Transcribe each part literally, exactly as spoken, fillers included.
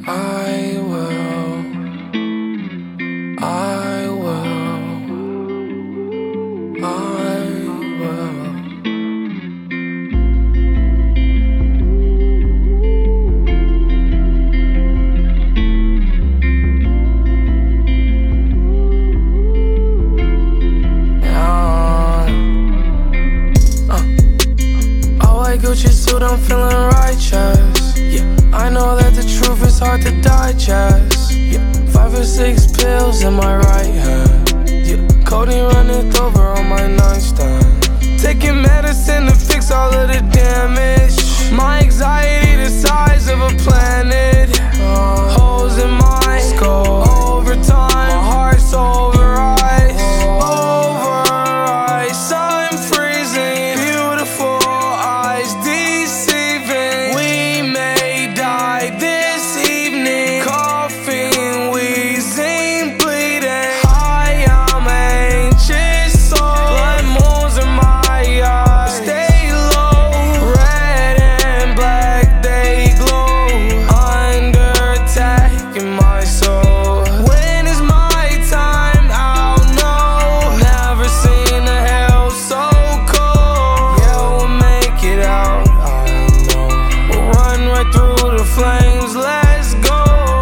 I will, I will, I will. Yeah. Uh. I wear Gucci suit, I'm feeling righteous. Yeah. I know that the truth is hard to digest. Yeah. Five or six pills in my right hand. Yeah. Codeine running over on my nightstand. Taking medicine to fix all of the damage. My anxiety the size of a planet. Uh, holes in my skull. Overtime, my heart's over ice. Over ice, I'm freezing. Beautiful eyes deceiving. We may die this evening. Coughing, wheezing, bleeding. I am anxious, so blood moons in my eyes. Stay low, red and black, they glow. Under attack in my soul. When is my time? I'll know. Never seen a hell so cold. Yeah, we'll make it out, I know. We'll run right through the flames, let's go.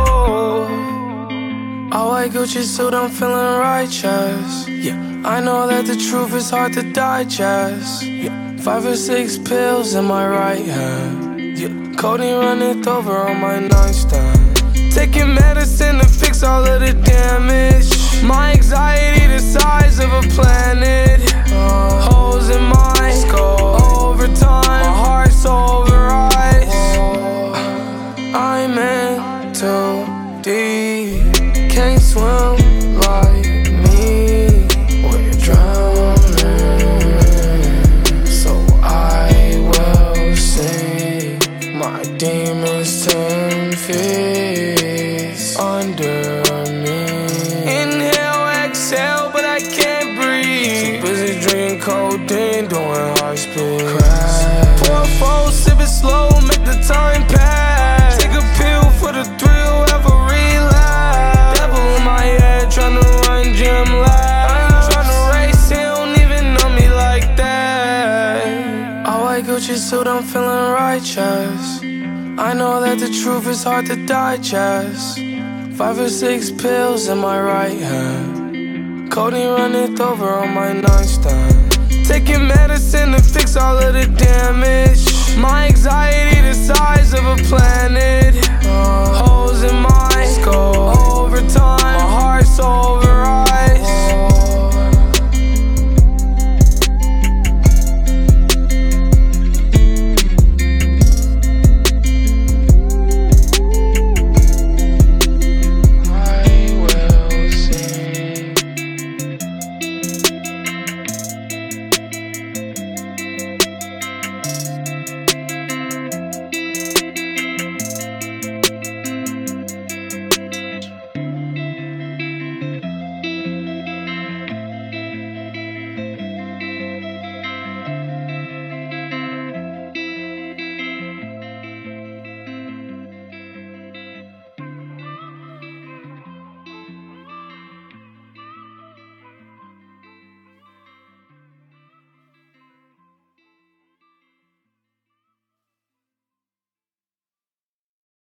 I wear Gucci suit, I'm feeling righteous. Yeah, I know that the truth is hard to digest. Yeah, five or six pills in my right hand. Yeah, codeine running over on my nightstand. Taking medicine to fix all of the damage. My anxiety the size of a planet. Uh, holes in my skull. Overtime, my heart's over ice. I'm in too deep. Can't swim like me. We're drowning. So I will see my demons turn feast under me. Inhale, exhale, but I can't breathe. Too busy drinking codeine, doing high speed. Crash. Pour a four, sip it slow, make the time pass. Take a pill for the thrill, have a relapse. Devil in my head, tryna run gym laps. Tryna race, he don't even know me like that. I wear Gucci suit, I'm feeling righteous. I know that the truth is hard to digest. Five or six pills in my right hand. Codeine running over on my nightstand. Taking medicine to fix all of the damage. My anxiety